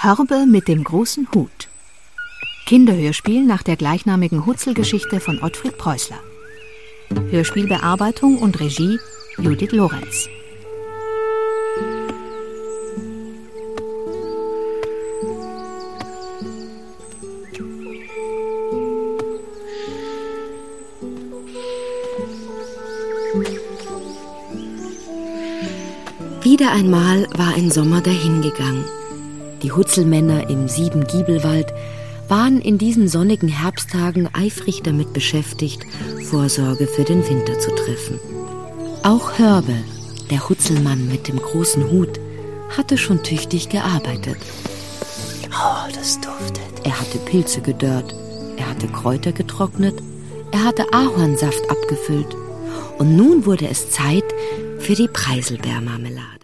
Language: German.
Hörbe mit dem großen Hut. Kinderhörspiel nach der gleichnamigen Hutzelgeschichte von Ottfried Preußler. Hörspielbearbeitung und Regie Judith Lorenz. Wieder einmal war ein Sommer dahingegangen. Die Hutzelmänner im Siebengiebelwald waren in diesen sonnigen Herbsttagen eifrig damit beschäftigt, Vorsorge für den Winter zu treffen. Auch Hörbe, der Hutzelmann mit dem großen Hut, hatte schon tüchtig gearbeitet. Oh, das duftet. Er hatte Pilze gedörrt, er hatte Kräuter getrocknet, er hatte Ahornsaft abgefüllt. Und nun wurde es Zeit für die Preiselbeermarmelade.